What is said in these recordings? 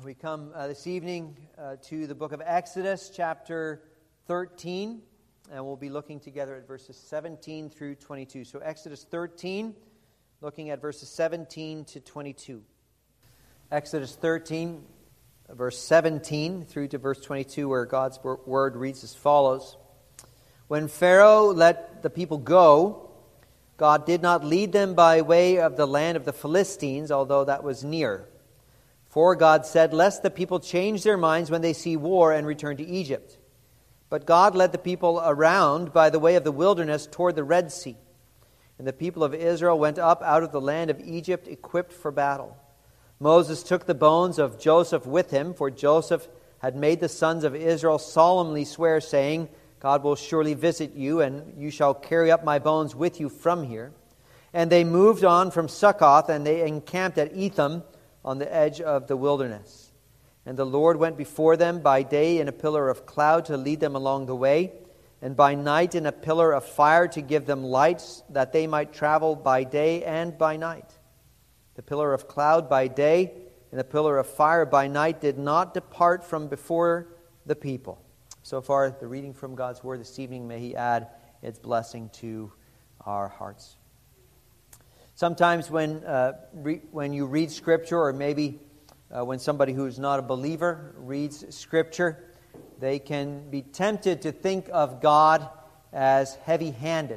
We come this evening to the book of Exodus, chapter 13, and we'll be looking together at verses 17 through 22. So Exodus 13, looking at verses 17 to 22. Exodus 13, verse 17 through to verse 22, where God's word reads as follows. When Pharaoh let the people go, God did not lead them by way of the land of the Philistines, although that was near. For God said, lest the people change their minds when they see war and return to Egypt. But God led the people around by the way of the wilderness toward the Red Sea. And the people of Israel went up out of the land of Egypt equipped for battle. Moses took the bones of Joseph with him, for Joseph had made the sons of Israel solemnly swear, saying, God will surely visit you, and you shall carry up my bones with you from here. And they moved on from Succoth, and they encamped at Etham, on the edge of the wilderness. And the Lord went before them by day in a pillar of cloud to lead them along the way, and by night in a pillar of fire to give them lights, that they might travel by day and by night. The pillar of cloud by day and the pillar of fire by night did not depart from before the people. So far, the reading from God's Word this evening, may He add its blessing to our hearts. Sometimes when you read Scripture, or maybe when somebody who is not a believer reads Scripture, they can be tempted to think of God as heavy-handed,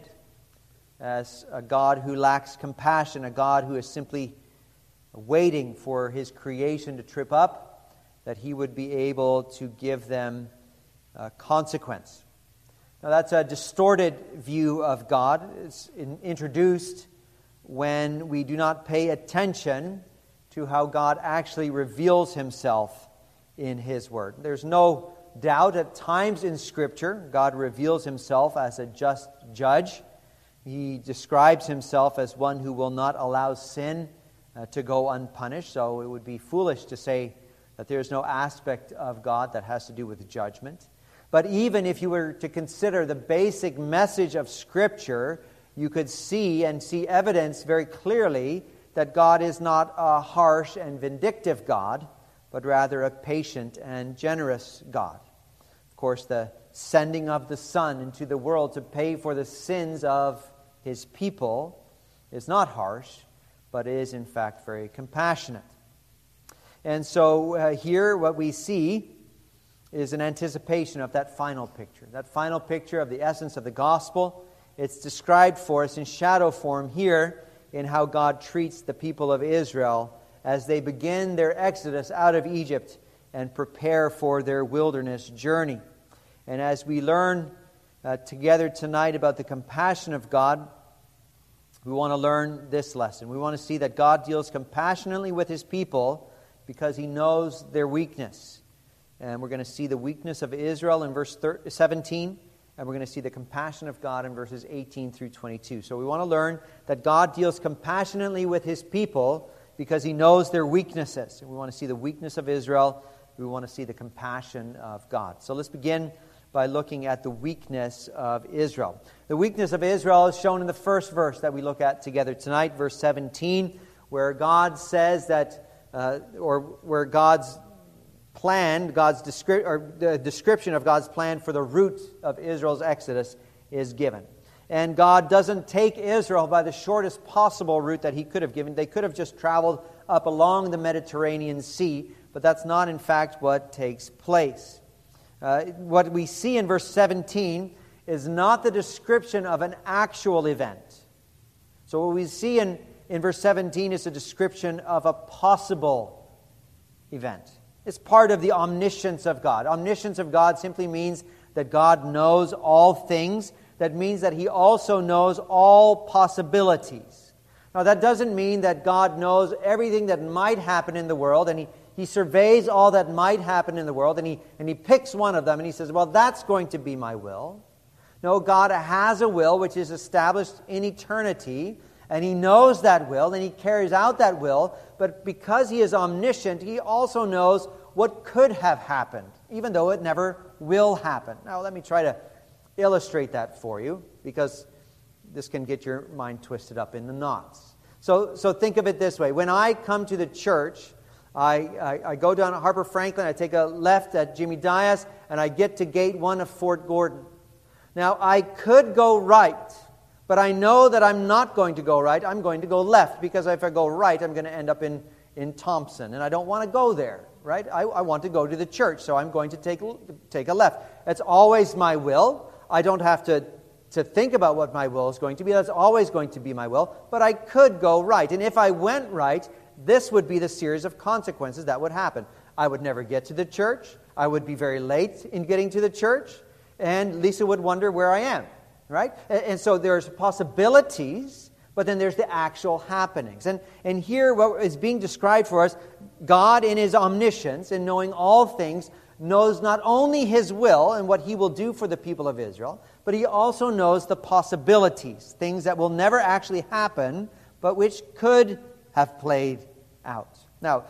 as a God who lacks compassion, a God who is simply waiting for His creation to trip up, that He would be able to give them consequence. Now that's a distorted view of God. It's introduced when we do not pay attention to how God actually reveals Himself in His Word. There's no doubt at times in Scripture God reveals Himself as a just judge. He describes Himself as one who will not allow sin to go unpunished. So it would be foolish to say that there's no aspect of God that has to do with judgment. But even if you were to consider the basic message of Scripture, you could see evidence very clearly that God is not a harsh and vindictive God, but rather a patient and generous God. Of course, the sending of the Son into the world to pay for the sins of His people is not harsh, but is in fact very compassionate. And so here what we see is an anticipation of that final picture of the essence of the gospel. It's described for us in shadow form here in how God treats the people of Israel as they begin their exodus out of Egypt and prepare for their wilderness journey. And as we learn together tonight about the compassion of God, we want to learn this lesson. We want to see that God deals compassionately with His people because He knows their weakness. And we're going to see the weakness of Israel in verse 17. And we're going to see the compassion of God in verses 18 through 22. So we want to learn that God deals compassionately with His people because He knows their weaknesses. And we want to see the weakness of Israel. We want to see the compassion of God. So let's begin by looking at the weakness of Israel. The weakness of Israel is shown in the first verse that we look at together tonight, verse 17, where God says that, where God's plan, the description of God's plan for the route of Israel's exodus is given. And God doesn't take Israel by the shortest possible route that He could have given. They could have just traveled up along the Mediterranean Sea, but that's not in fact what takes place. What we see in verse 17 is not the description of an actual event. So what we see in verse 17 is a description of a possible event. It's part of the omniscience of God. Omniscience of God simply means that God knows all things. That means that He also knows all possibilities. Now, that doesn't mean that God knows everything that might happen in the world, and He surveys all that might happen in the world, and He picks one of them, and He says, well, that's going to be my will. No, God has a will which is established in eternity, and He knows that will, and He carries out that will, but because He is omniscient, He also knows what could have happened, even though it never will happen. Now, let me try to illustrate that for you, because this can get your mind twisted up in the knots. So think of it this way. When I come to the church, I go down at Harper Franklin, I take a left at Jimmy Dias, and I get to gate 1 of Fort Gordon. Now, I could go right, but I know that I'm not going to go right. I'm going to go left, because if I go right, I'm going to end up in Thompson, and I don't want to go there, right? I want to go to the church, so I'm going to take a left. That's always my will. I don't have to think about what my will is going to be. That's always going to be my will, but I could go right. And if I went right, this would be the series of consequences that would happen. I would never get to the church. I would be very late in getting to the church, and Lisa would wonder where I am, right? And so there's possibilities, but then there's the actual happenings. And here what is being described for us, God in His omniscience and knowing all things knows not only His will and what He will do for the people of Israel, but He also knows the possibilities, things that will never actually happen, but which could have played out. Now,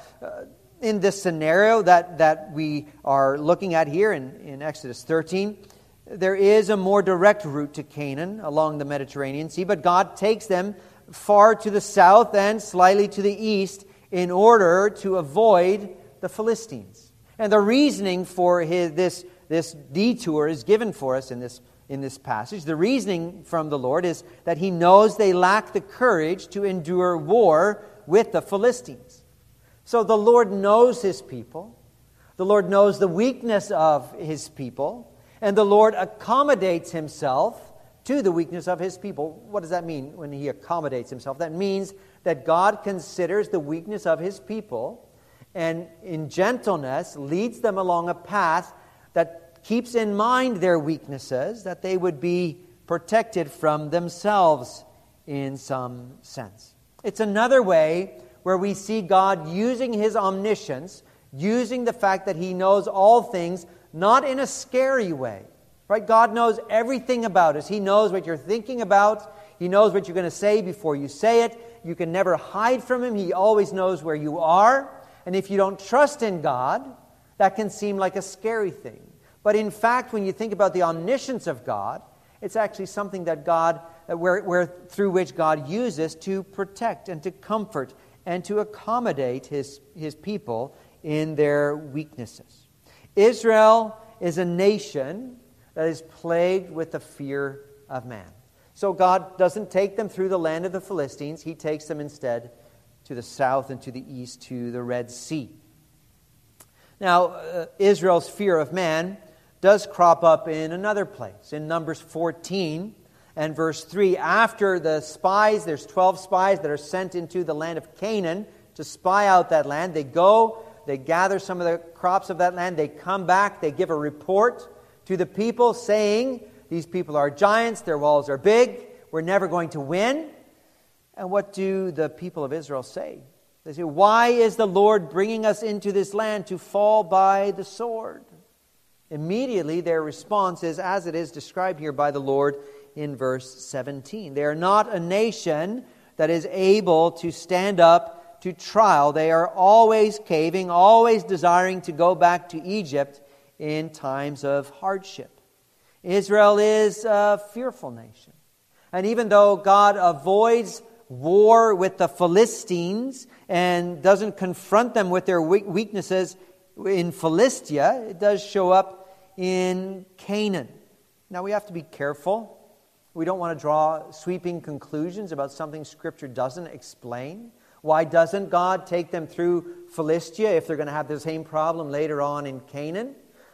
in this scenario that we are looking at here in Exodus 13, there is a more direct route to Canaan along the Mediterranean Sea, but God takes them far to the south and slightly to the east in order to avoid the Philistines. And the reasoning for this detour is given for us in this passage. The reasoning from the Lord is that He knows they lack the courage to endure war with the Philistines. So the Lord knows His people. The Lord knows the weakness of His people. And the Lord accommodates Himself to the weakness of His people. What does that mean when He accommodates Himself? That means that God considers the weakness of His people and in gentleness leads them along a path that keeps in mind their weaknesses, that they would be protected from themselves in some sense. It's another way where we see God using His omniscience, using the fact that He knows all things, not in a scary way. Right? God knows everything about us. He knows what you're thinking about. He knows what you're going to say before you say it. You can never hide from Him. He always knows where you are. And if you don't trust in God, that can seem like a scary thing. But in fact, when you think about the omniscience of God, it's actually something that God, through which God uses to protect and to comfort and to accommodate His people in their weaknesses. Israel is a nation that is plagued with the fear of man. So God doesn't take them through the land of the Philistines. He takes them instead to the south and to the east to the Red Sea. Now, Israel's fear of man does crop up in another place. In Numbers 14 and verse 3, after the spies, there's 12 spies that are sent into the land of Canaan to spy out that land. They go, they gather some of the crops of that land, they come back, they give a report to the people saying, these people are giants, their walls are big, we're never going to win. And what do the people of Israel say? They say, why is the Lord bringing us into this land to fall by the sword? Immediately their response is, as it is described here by the Lord in verse 17. They are not a nation that is able to stand up to trial. They are always caving, always desiring to go back to Egypt in times of hardship. Israel is a fearful nation. And even though God avoids war with the Philistines and doesn't confront them with their weaknesses in Philistia, it does show up in Canaan. Now we have to be careful. We don't want to draw sweeping conclusions about something Scripture doesn't explain. Why doesn't God take them through Philistia if they're going to have the same problem later on in Canaan?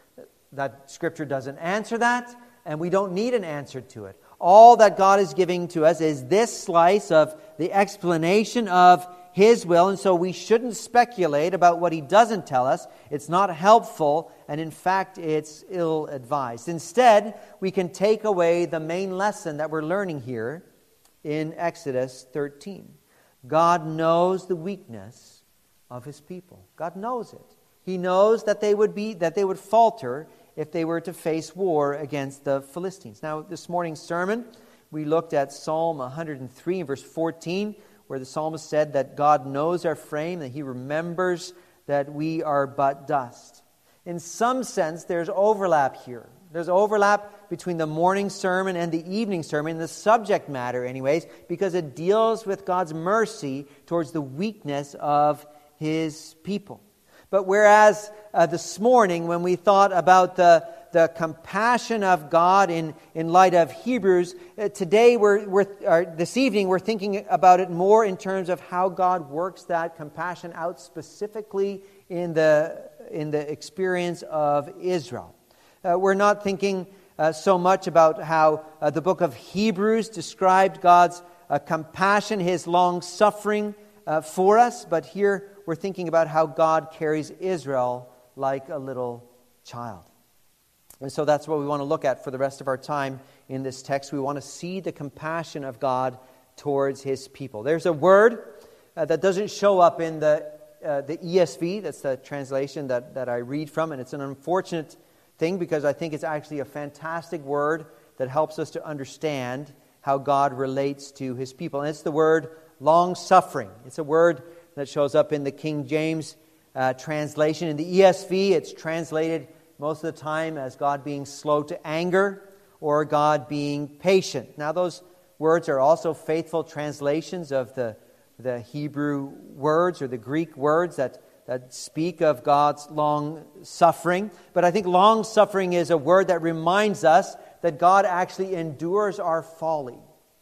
That Scripture doesn't answer that, and we don't need an answer to it. All that God is giving to us is this slice of the explanation of His will, and so we shouldn't speculate about what He doesn't tell us. It's not helpful, and in fact, it's ill-advised. Instead, we can take away the main lesson that we're learning here in Exodus 13. God knows the weakness of His people. God knows it. He knows that they would falter if they were to face war against the Philistines. Now, this morning's sermon, we looked at Psalm 103 verse 14, where the psalmist said that God knows our frame, that He remembers that we are but dust. In some sense, there's overlap here. There's overlap between the morning sermon and the evening sermon, the subject matter anyways, because it deals with God's mercy towards the weakness of His people. But whereas this morning, when we thought about the compassion of God in light of Hebrews, today this evening we're thinking about it more in terms of how God works that compassion out specifically in the experience of Israel. We're not thinking so much about how the book of Hebrews described God's compassion, His long-suffering for us, but here we're thinking about how God carries Israel like a little child. And so that's what we want to look at for the rest of our time in this text. We want to see the compassion of God towards His people. There's a word that doesn't show up in the ESV. That's the translation that I read from, and it's an unfortunate thing because I think it's actually a fantastic word that helps us to understand how God relates to His people. And it's the word long-suffering. It's a word that shows up in the King James translation. In the ESV, it's translated most of the time as God being slow to anger or God being patient. Now, those words are also faithful translations of the Hebrew words or the Greek words that speak of God's long-suffering. But I think long-suffering is a word that reminds us that God actually endures our folly.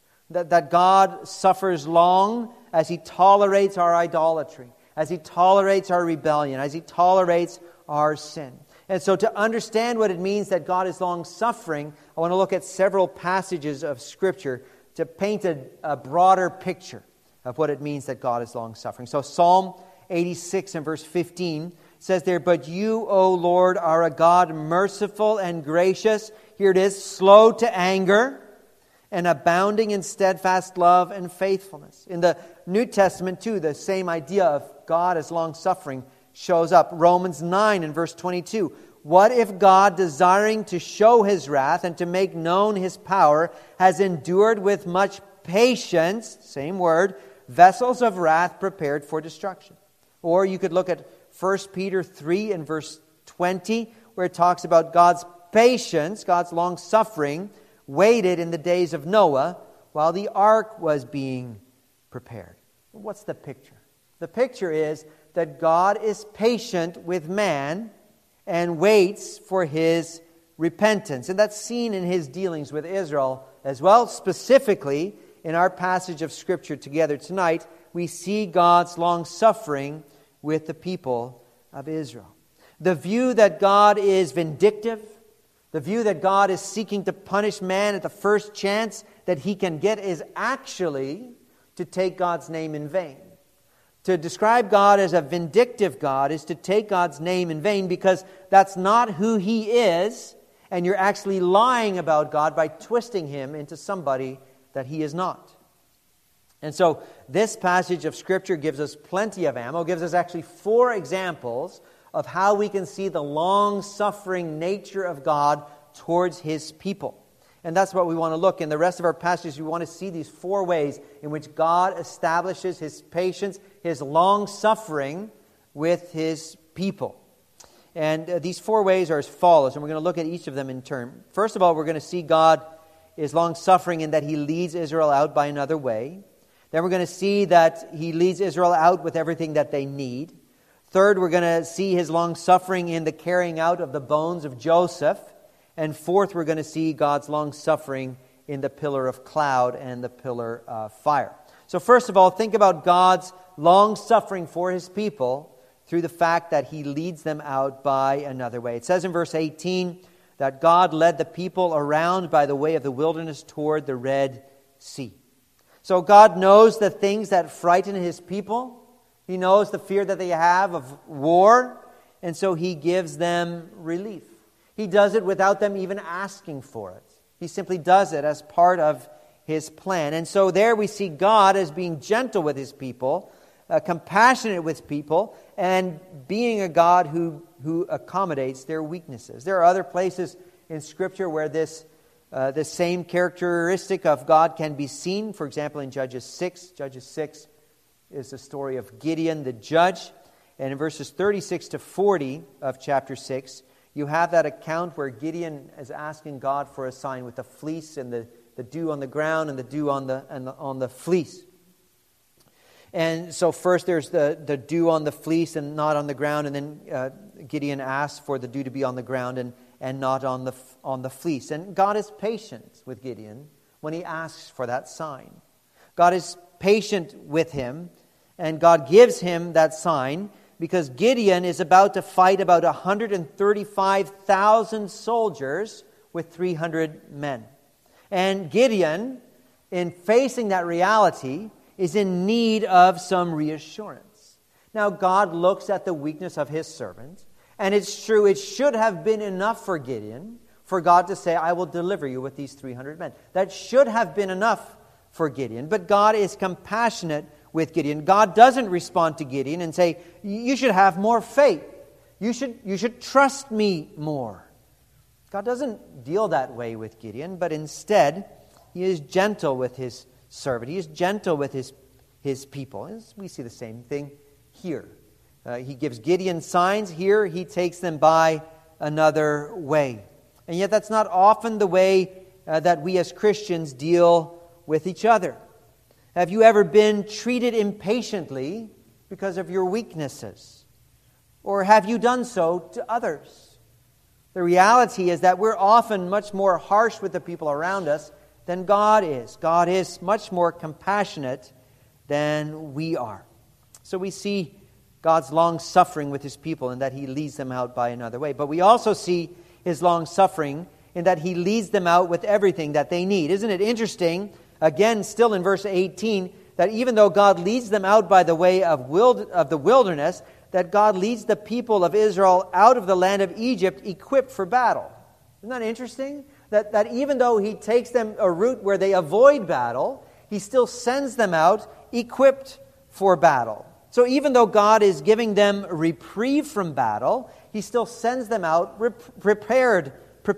That God suffers long as He tolerates our idolatry, as He tolerates our rebellion, as He tolerates our sin. And so to understand what it means that God is long-suffering, I want to look at several passages of Scripture to paint a broader picture of what it means that God is long-suffering. So Psalm 86 and verse 15 says there, "But you, O Lord, are a God merciful and gracious." Here it is, "slow to anger, and abounding in steadfast love and faithfulness." In the New Testament, too, the same idea of God as long-suffering shows up. Romans 9 and verse 22. "What if God, desiring to show His wrath and to make known His power, has endured with much patience," same word, "vessels of wrath prepared for destruction?" Or you could look at 1 Peter 3 and verse 20, where it talks about God's patience, God's long-suffering, waited in the days of Noah while the ark was being prepared. What's the picture? The picture is that God is patient with man and waits for his repentance. And that's seen in His dealings with Israel as well. Specifically, in our passage of Scripture together tonight, we see God's long-suffering with the people of Israel. The view that God is vindictive, the view that God is seeking to punish man at the first chance that he can get, is actually to take God's name in vain. To describe God as a vindictive God is to take God's name in vain, because that's not who He is, and you're actually lying about God by twisting Him into somebody that He is not. And so this passage of Scripture gives us plenty of ammo, gives us actually 4 examples of how we can see the long-suffering nature of God towards His people. And that's what we want to look in the rest of our passages. We want to see these 4 ways in which God establishes His patience, His long-suffering with His people. And these 4 ways are as follows, and we're going to look at each of them in turn. First of all, we're going to see God is long-suffering in that He leads Israel out by another way. Then we're going to see that He leads Israel out with everything that they need. Third, we're going to see His long-suffering in the carrying out of the bones of Joseph. And fourth, we're going to see God's long-suffering in the pillar of cloud and the pillar of fire. So first of all, think about God's long-suffering for His people through the fact that He leads them out by another way. It says in verse 18 that God led the people around by the way of the wilderness toward the Red Sea. So God knows the things that frighten His people. He knows the fear that they have of war, and so He gives them relief. He does it without them even asking for it. He simply does it as part of His plan. And so there we see God as being gentle with His people, compassionate with people, and being a God who accommodates their weaknesses. There are other places in Scripture where this same characteristic of God can be seen. For example, in Judges 6. Judges 6 is the story of Gideon the judge. And in verses 36 to 40 of chapter 6, you have that account where Gideon is asking God for a sign with the fleece and the dew on the ground and the dew on the fleece. And so first there's the dew on the fleece and not on the ground, and then Gideon asks for the dew to be on the ground and not on the fleece. And God is patient with Gideon when he asks for that sign. God is patient with him, and God gives him that sign because Gideon is about to fight about 135,000 soldiers with 300 men. And Gideon, in facing that reality, is in need of some reassurance. Now, God looks at the weakness of his servant, and it's true, it should have been enough for Gideon for God to say, I will deliver you with these 300 men. That should have been enough for Gideon, but God is compassionate with Gideon. God doesn't respond to Gideon and say, you should have more faith. You should trust me more. God doesn't deal that way with Gideon, but instead, he is gentle with his servant. He is gentle with his people. And we see the same thing here. He gives Gideon signs. Here, he takes them by another way. And yet that's not often the way that we as Christians deal with each other. Have you ever been treated impatiently because of your weaknesses? Or have you done so to others? The reality is that we're often much more harsh with the people around us than God is. God is much more compassionate than we are. So we see God's long-suffering with his people in that he leads them out by another way. But we also see his long-suffering in that he leads them out with everything that they need. Isn't it interesting, again, still in verse 18, that even though God leads them out by the way of the wilderness, that God leads the people of Israel out of the land of Egypt equipped for battle. Isn't that interesting? That even though he takes them a route where they avoid battle, he still sends them out equipped for battle. So even though God is giving them a reprieve from battle, he still sends them out prepared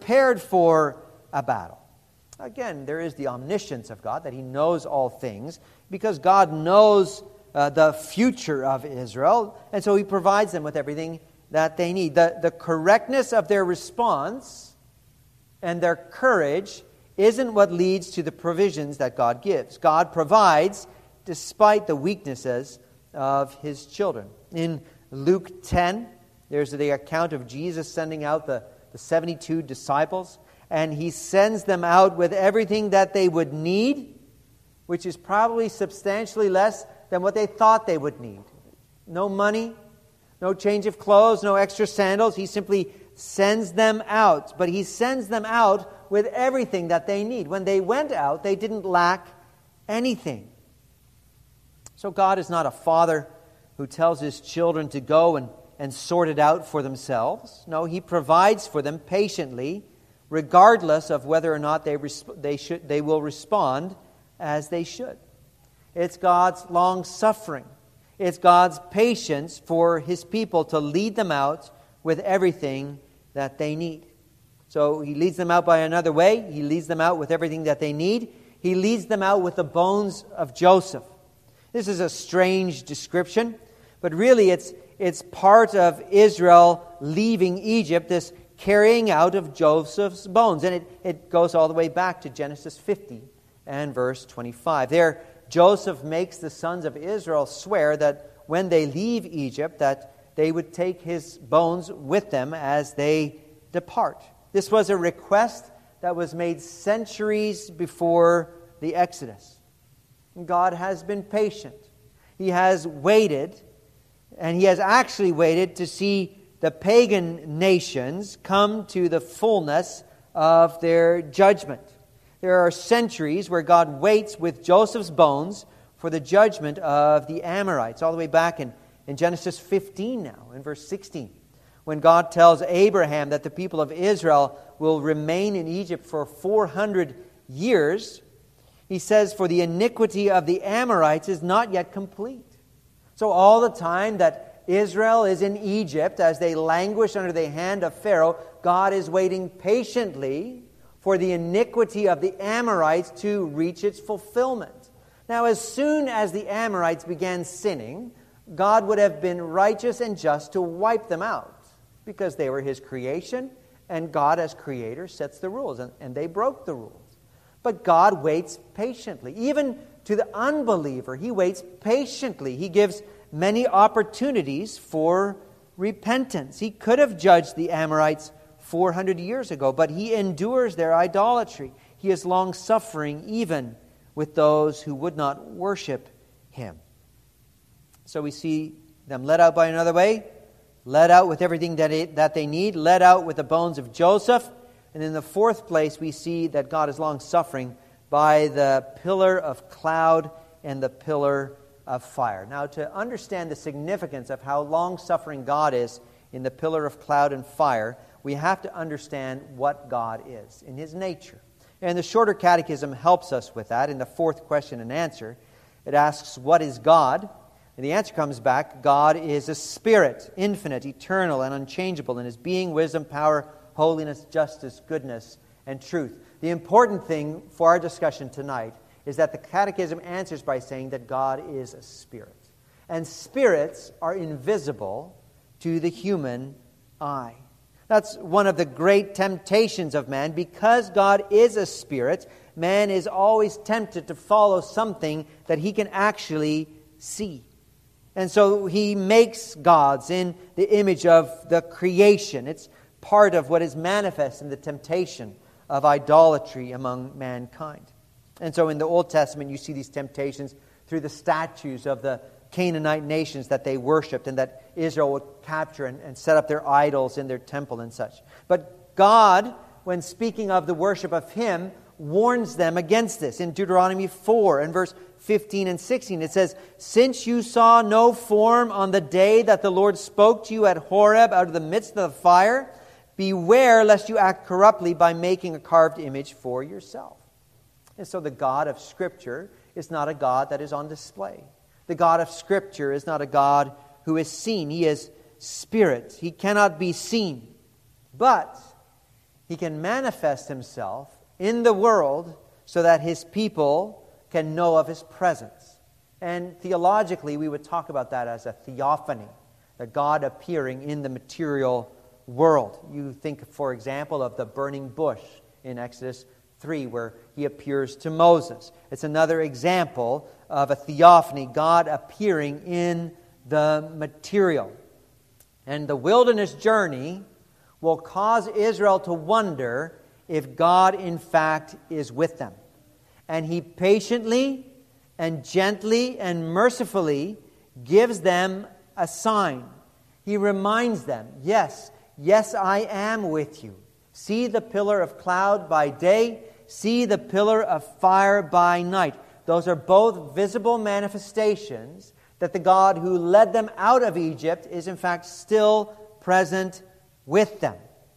for a battle. Again, there is the omniscience of God, that he knows all things, because God knows the future of Israel, and so he provides them with everything that they need. The correctness of their response and their courage isn't what leads to the provisions that God gives. God provides despite the weaknesses of his children. In Luke 10, there's the account of Jesus sending out the 72 disciples, and he sends them out with everything that they would need, which is probably substantially less than what they thought they would need. No money, no change of clothes, no extra sandals. He simply sends them out. But he sends them out with everything that they need. When they went out, they didn't lack anything. So God is not a father who tells his children to go and sort it out for themselves. No, he provides for them patiently, regardless of whether or not they will respond as they should. It's God's long-suffering. It's God's patience for his people to lead them out with everything that they need. So he leads them out by another way. He leads them out with everything that they need. He leads them out with the bones of Joseph. This is a strange description, but really it's part of Israel leaving Egypt, this carrying out of Joseph's bones. And it goes all the way back to Genesis 50 and verse 25. There, Joseph makes the sons of Israel swear that when they leave Egypt, that they would take his bones with them as they depart. This was a request that was made centuries before the Exodus. God has been patient. He has waited, and he has actually waited to see the pagan nations come to the fullness of their judgment. There are centuries where God waits with Joseph's bones for the judgment of the Amorites, all the way back in Genesis 15 now, in verse 16, when God tells Abraham that the people of Israel will remain in Egypt for 400 years. He says, for the iniquity of the Amorites is not yet complete. So all the time that Israel is in Egypt, as they languish under the hand of Pharaoh, God is waiting patiently for the iniquity of the Amorites to reach its fulfillment. Now, as soon as the Amorites began sinning, God would have been righteous and just to wipe them out, because they were his creation, and God as creator sets the rules, and they broke the rules. But God waits patiently. Even to the unbeliever, he waits patiently. He gives many opportunities for repentance. He could have judged the Amorites 400 years ago, but he endures their idolatry. He is long-suffering even with those who would not worship him. So we see them led out by another way, led out with everything that they need, led out with the bones of Joseph. And in the fourth place, we see that God is long-suffering by the pillar of cloud and the pillar of fire. Now, to understand the significance of how long-suffering God is in the pillar of cloud and fire, we have to understand what God is in his nature. And the Shorter Catechism helps us with that. In the fourth question and answer, it asks, what is God? And the answer comes back, God is a spirit, infinite, eternal, and unchangeable in his being, wisdom, power, holiness, justice, goodness, and truth. The important thing for our discussion tonight is that the Catechism answers by saying that God is a spirit. And spirits are invisible to the human eye. That's one of the great temptations of man. Because God is a spirit, man is always tempted to follow something that he can actually see. And so he makes gods in the image of the creation. It's part of what is manifest in the temptation of idolatry among mankind. And so in the Old Testament, you see these temptations through the statues of the Canaanite nations that they worshipped and that Israel would capture and set up their idols in their temple and such. But God, when speaking of the worship of him, warns them against this. In Deuteronomy 4 and verse 15 and 16, it says, "Since you saw no form on the day that the Lord spoke to you at Horeb out of the midst of the fire, beware lest you act corruptly by making a carved image for yourself." And so the God of Scripture is not a God that is on display. The God of Scripture is not a God who is seen. He is spirit. He cannot be seen. But he can manifest himself in the world so that his people can know of his presence. And theologically, we would talk about that as a theophany, the God appearing in the material world. You think, for example, of the burning bush in Exodus 3, where he appears to Moses. It's another example of a theophany, God appearing in the material. And the wilderness journey will cause Israel to wonder if God in fact is with them. And he patiently and gently and mercifully gives them a sign. He reminds them, yes, I am with you. See the pillar of cloud by day, see the pillar of fire by night. Those are both visible manifestations that the God who led them out of Egypt is in fact still present with them.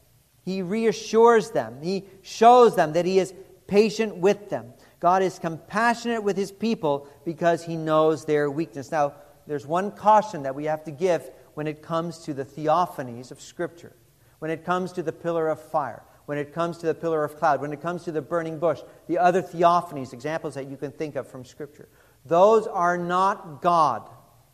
He reassures them. He shows them that he is patient with them. God is compassionate with his people because he knows their weakness. Now, there's one caution that we have to give when it comes to the theophanies of Scripture. When it comes to the pillar of fire, when it comes to the pillar of cloud, when it comes to the burning bush, the other theophanies, examples that you can think of from Scripture. Those are not God.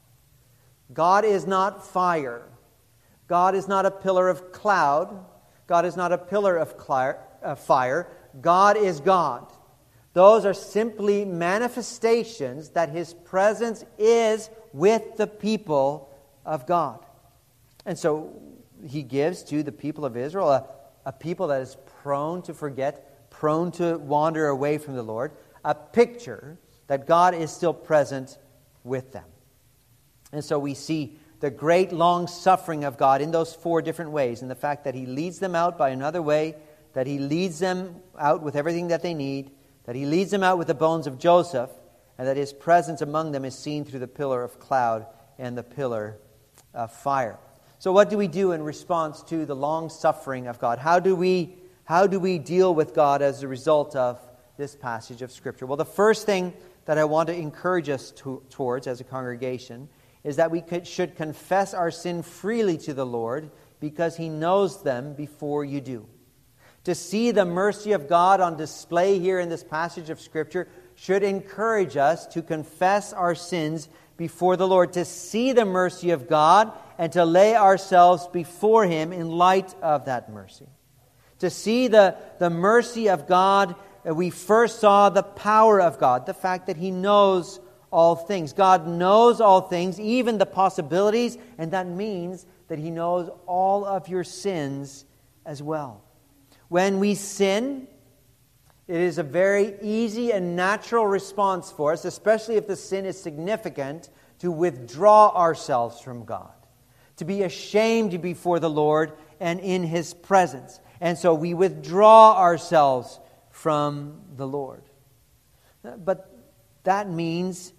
God is not fire. God is not a pillar of cloud. God is not a pillar of fire. God is God. Those are simply manifestations that his presence is with the people of God. And so he gives to the people of Israel a people that is prone to forget, prone to wander away from the Lord, a picture that God is still present with them. And so we see the great long suffering of God in those four different ways, in the fact that he leads them out by another way, that he leads them out with everything that they need, that he leads them out with the bones of Joseph, and that his presence among them is seen through the pillar of cloud and the pillar of fire. So what do we do in response to the long suffering of God? How do we deal with God as a result of this passage of Scripture? Well, the first thing that I want to encourage us towards as a congregation is that we should confess our sin freely to the Lord because he knows them before you do. To see the mercy of God on display here in this passage of Scripture should encourage us to confess our sins before the Lord, to see the mercy of God and to lay ourselves before him in light of that mercy. To see the mercy of God we first saw the power of God, the fact that He knows all things. God knows all things, even the possibilities, and that means that He knows all of your sins as well. When we sin, it is a very easy and natural response for us, especially if the sin is significant, to withdraw ourselves from God, to be ashamed before the Lord and in His presence. And so we withdraw ourselves from the Lord. But that means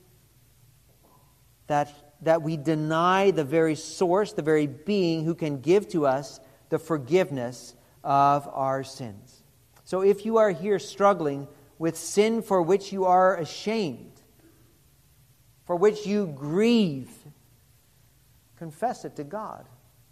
that we deny the very source, the very being who can give to us the forgiveness of our sins. So if you are here struggling with sin for which you are ashamed, for which you grieve, confess it to God.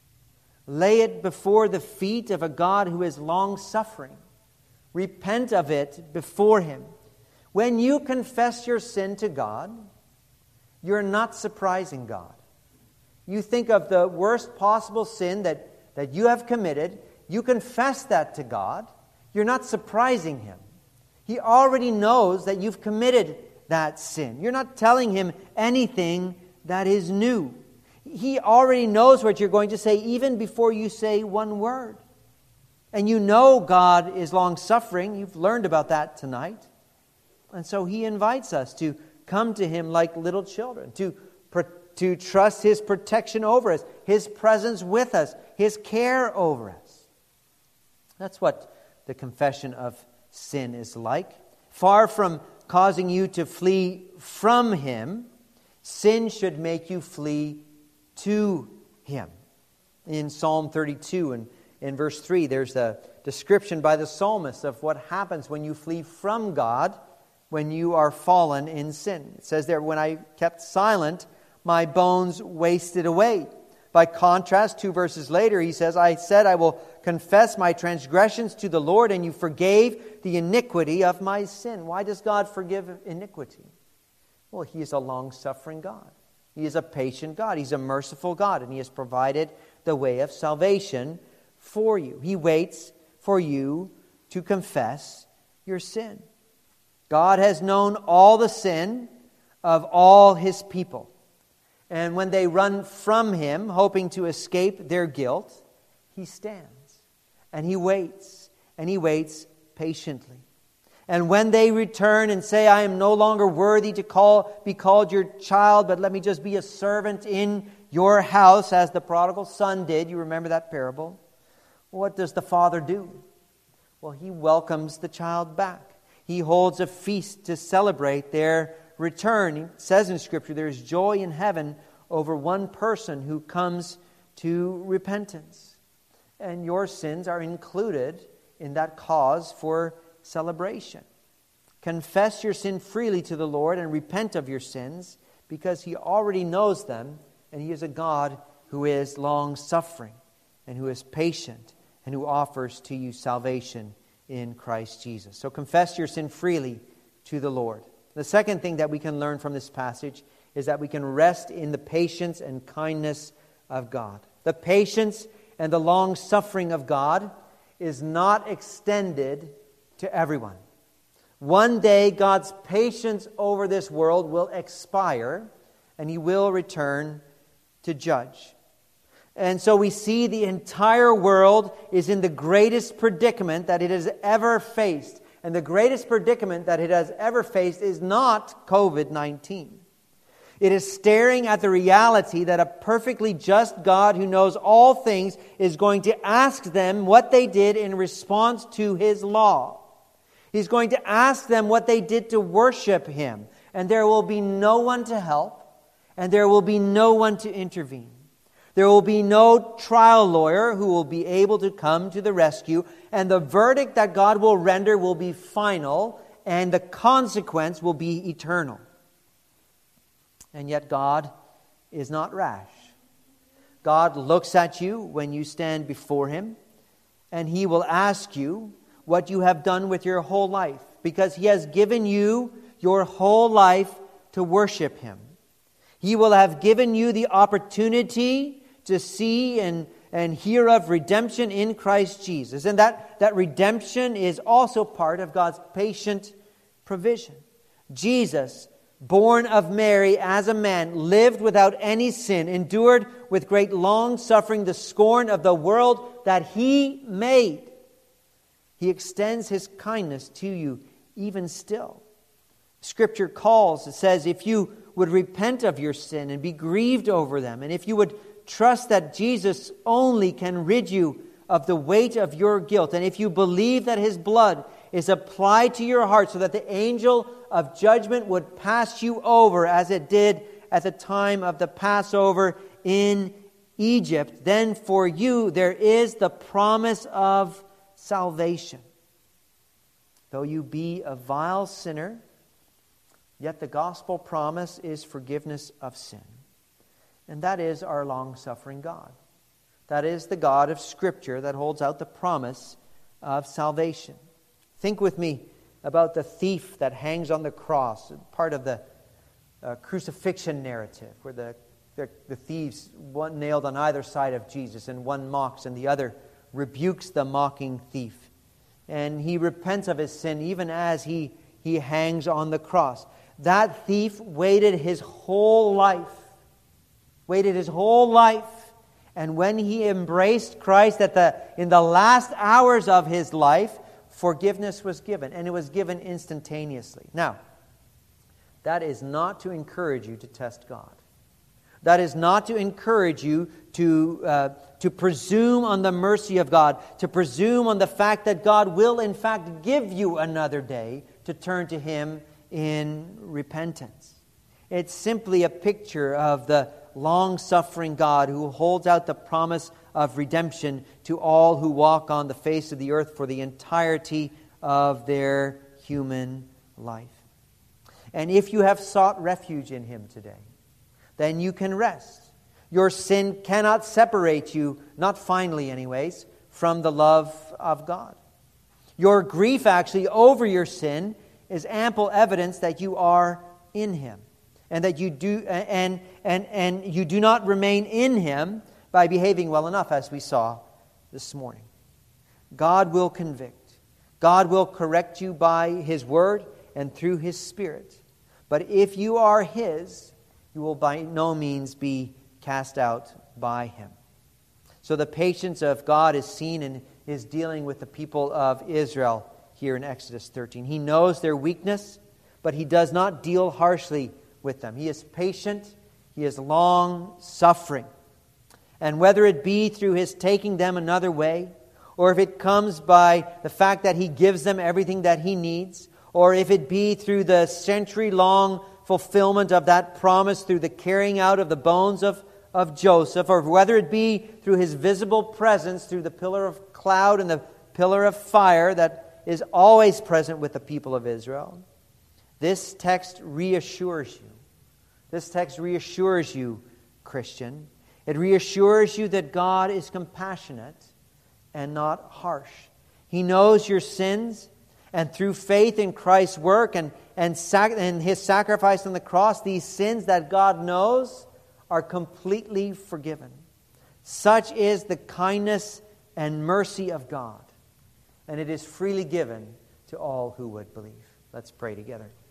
Lay it before the feet of a God who is long-suffering. Repent of it before Him. When you confess your sin to God, you're not surprising God. You think of the worst possible sin that you have committed. You confess that to God. You're not surprising Him. He already knows that you've committed that sin. You're not telling Him anything that is new. He already knows what you're going to say even before you say one word. And you know God is long-suffering. You've learned about that tonight. And so He invites us to come to Him like little children, to trust His protection over us, His presence with us, His care over us. That's what the confession of sin is like. Far from causing you to flee from Him, sin should make you flee to Him. In Psalm 32 and in verse 3, there's a description by the psalmist of what happens when you flee from God when you are fallen in sin. It says there, when I kept silent, my bones wasted away. By contrast, 2 verses later, he says, I said I will confess my transgressions to the Lord, and you forgave the iniquity of my sin. Why does God forgive iniquity? Well, He is a long-suffering God. He is a patient God. He's a merciful God, and He has provided the way of salvation for you. He waits for you to confess your sin. God has known all the sin of all His people. And when they run from Him, hoping to escape their guilt, He stands. And He waits patiently. And when they return and say, I am no longer worthy to be called your child, but let me just be a servant in your house, as the prodigal son did. You remember that parable? What does the father do? Well, He welcomes the child back. He holds a feast to celebrate their return. It says in Scripture, there is joy in heaven over one person who comes to repentance. And your sins are included in that cause for celebration. Confess your sin freely to the Lord and repent of your sins, because He already knows them, and He is a God who is long-suffering and who is patient and who offers to you salvation in Christ Jesus. So confess your sin freely to the Lord. The second thing that we can learn from this passage is that we can rest in the patience and kindness of God. The patience and the long-suffering of God is not extended to everyone. One day, God's patience over this world will expire, and He will return to judge. And so we see the entire world is in the greatest predicament that it has ever faced. And the greatest predicament that it has ever faced is not COVID-19. It is staring at the reality that a perfectly just God who knows all things is going to ask them what they did in response to His law. He's going to ask them what they did to worship Him. And there will be no one to help, and there will be no one to intervene. There will be no trial lawyer who will be able to come to the rescue, and the verdict that God will render will be final, and the consequence will be eternal. And yet God is not rash. God looks at you when you stand before Him, and He will ask you what you have done with your whole life, because He has given you your whole life to worship Him. He will have given you the opportunity to see and and hear of redemption in Christ Jesus. And that redemption is also part of God's patient provision. Jesus, born of Mary as a man, lived without any sin, endured with great long-suffering the scorn of the world that He made. He extends His kindness to you even still. Scripture calls, it says, if you would repent of your sin and be grieved over them, and if you would trust that Jesus only can rid you of the weight of your guilt, and if you believe that His blood is applied to your heart so that the angel of judgment would pass you over as it did at the time of the Passover in Egypt, then for you there is the promise of salvation. Though you be a vile sinner, yet the gospel promise is forgiveness of sin. And that is our long-suffering God. That is the God of Scripture that holds out the promise of salvation. Think with me about the thief that hangs on the cross, part of the crucifixion narrative, where the thieves, one nailed on either side of Jesus, and one mocks and the other rebukes the mocking thief. And he repents of his sin even as he hangs on the cross. That thief waited his whole life. And when he embraced Christ in the last hours of his life, forgiveness was given. And it was given instantaneously. Now, that is not to encourage you to test God. That is not to encourage you to presume on the mercy of God, to presume on the fact that God will in fact give you another day to turn to Him in repentance. It's simply a picture of the long-suffering God who holds out the promise of redemption to all who walk on the face of the earth for the entirety of their human life. And if you have sought refuge in Him today, then you can rest. Your sin cannot separate you, not finally anyways, from the love of God. Your grief actually over your sin is ample evidence that you are in Him, and that you do and you do not remain in Him by behaving well enough, as we saw this morning. God will convict. God will correct you by His Word and through His Spirit. But if you are His, you will by no means be cast out by Him. So the patience of God is seen in His dealing with the people of Israel here in Exodus 13. He knows their weakness, but He does not deal harshly with them. He is patient. He is long-suffering. And whether it be through His taking them another way, or if it comes by the fact that He gives them everything that He needs, or if it be through the century-long fulfillment of that promise through the carrying out of the bones of Joseph, or whether it be through His visible presence through the pillar of cloud and the pillar of fire that is always present with the people of Israel, this text reassures you. This text reassures you, Christian. It reassures you that God is compassionate and not harsh. He knows your sins, and through faith in Christ's work and His sacrifice on the cross, these sins that God knows are completely forgiven. Such is the kindness and mercy of God, and it is freely given to all who would believe. Let's pray together.